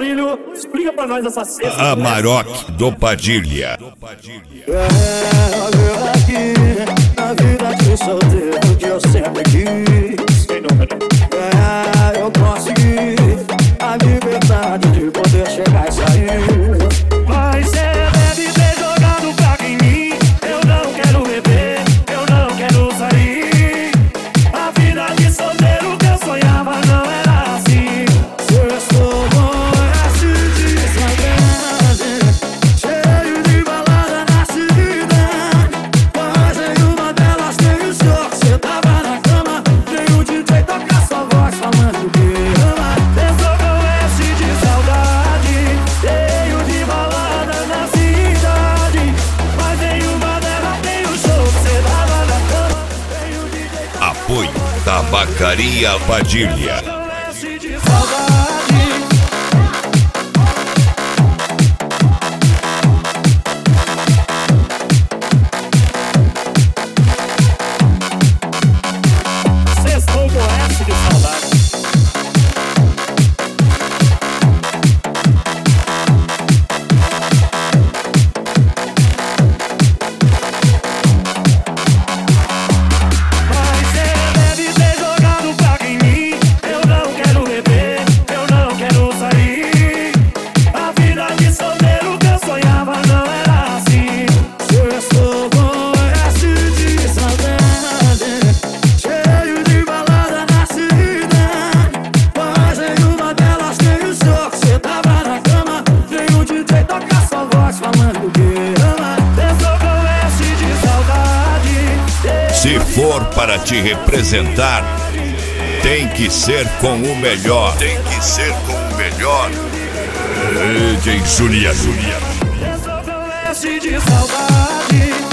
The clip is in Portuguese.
Padilho, explica pra nós essa cesta. Amarok do Padilha. A vida aqui, a vida de solteiro que eu sempre quis. Eu consegui a liberdade de poder chegar e sair. Mas cê deve ter jogado praga em mim. Eu não quero beber, eu não quero sair. A vida de solteiro que eu sonhava não era assim. Eu sou bom, de saudade, cheio de balada na cidade. Mas em uma delas tem o show. Cê tava na cama, tem o DJ tocar sua voz falando que ama. Eu sou com S de saudade, cheio de balada na cidade. Mas em uma delas tem o show. Cê tava na cama, tem o DJ tocar. Apoio Tabacaria Padilha. Com S de saudade. Sextou com S de saudade. Mas cê deve ter jogado praga em mim. Eu não quero beber, eu não quero sair. A vida de solteiro que eu sonhava não era assim. Eu sou bom, de saudade, cheio de balada na cidade. Mas em uma delas tem o show. Cê tava na cama, tem o DJ tocar sua voz falando que ama. Eu sou com S de saudade. Se for para te representar, tem que ser com o melhor. Tem que ser com o melhor. DJ Julia. Eu sou com S de saudade.